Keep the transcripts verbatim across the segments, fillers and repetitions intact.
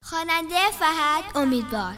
خواننده فهد امیدوار.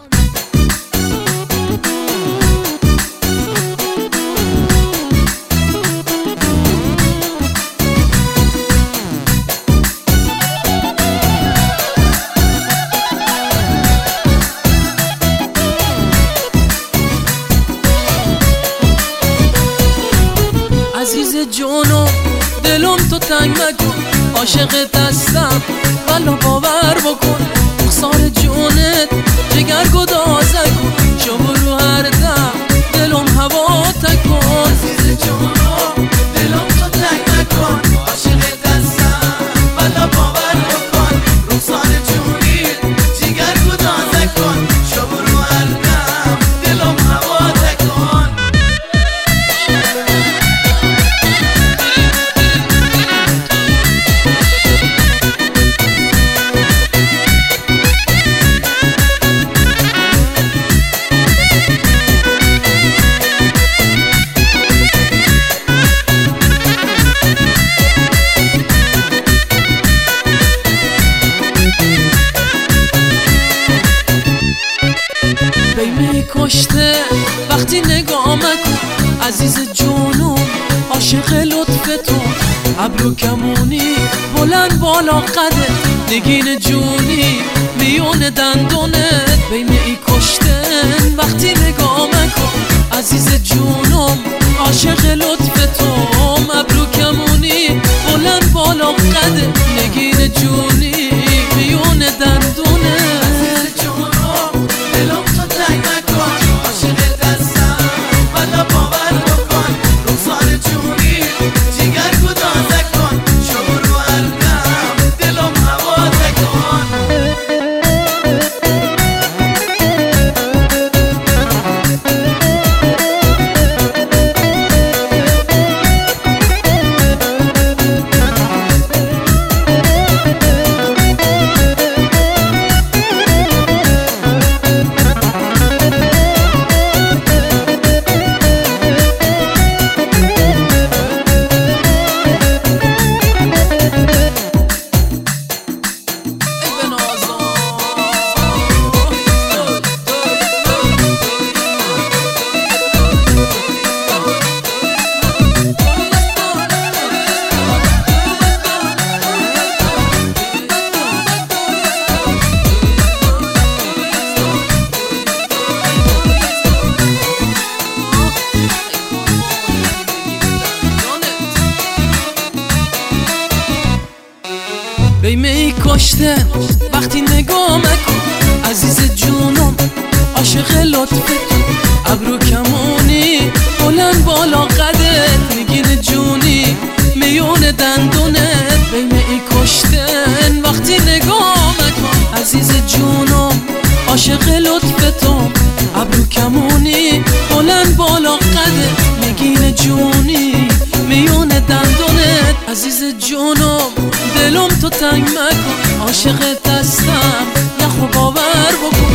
عزیز جونم دلم تو تنگ نکن، عاشقت هستم ولی باور بکن. رخسار جونت جگر گدازه کن، شو برو هر دم دلم هوا تکن. عزیز جونم دلم تو تنگ نکن، عاشقت هستم ولی باور بکن. رخسار جونت جگر گدازه کن، شو برو هر دم دلم هوا تکن. کشته وقتی نگاه کن، عزیز جونم عاشق لطف تو. ابرو کمونی بلند بالا قده، نگین جونی میون دندونت. بیم ای کشتن وقتی نگاه کن، عزیز جونم عاشق لطف تو. ابرو کمونی بلند بالا قده، نگین جونی میون دندونت. بیمه کشته وقتی نگاه کن، عزیز جونم عاشق لطف تو. ابرو کمونی بلند بالا قدت، نگین جونی میون دندونت. بیمه کشتن وقتی نگاه کن، عزیز جونم عاشق لطف تو. ابرو کمونی بلند بالا قدت، نگین جونی میون دندونت. عزیز جونم دلم تو تنگ مکن، عاشقت هستم نخو باور بکن.